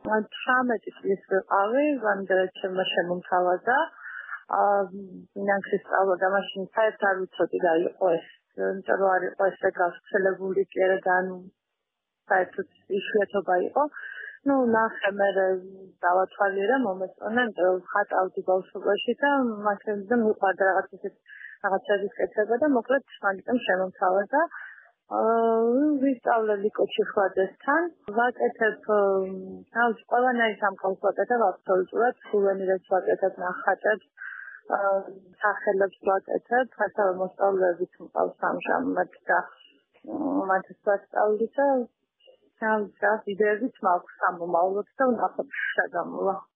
18 წლის ვიყავი, რამდენად შემომთავაზა. ფინანსის სწავლა და მაშინ საერთოდ არ ვიცოდი რა იყო ეს. იმიტომ რომ არ იყო ესე გავრცელებული კი არა და საერთოდ იშვიათობა იყო. ნახე მე დავათვალიერე მომეწონა, იმიტომ რომ ხატავდი ბავშვობაში და მაშინდან მიყვარდა რაღაცების კეთება და მოკლედ მაგიტომ შემომთავაზა. ვისწავლე ლიკო ჩიხვაძესთან, ვაკეთებ ყველანაირ სამყაროს ვაკეთებ აბსოლუტურად, სუვენირებს ვაკეთებ, ნახატებს, სახელებს ვაკეთებ, ასევე მოსწავლეებით მყავს ამჟამად და მათაც ვასწავლი და იდეებიც მაქვს სამომავლოდ და ვნახოთ რა გამოვა.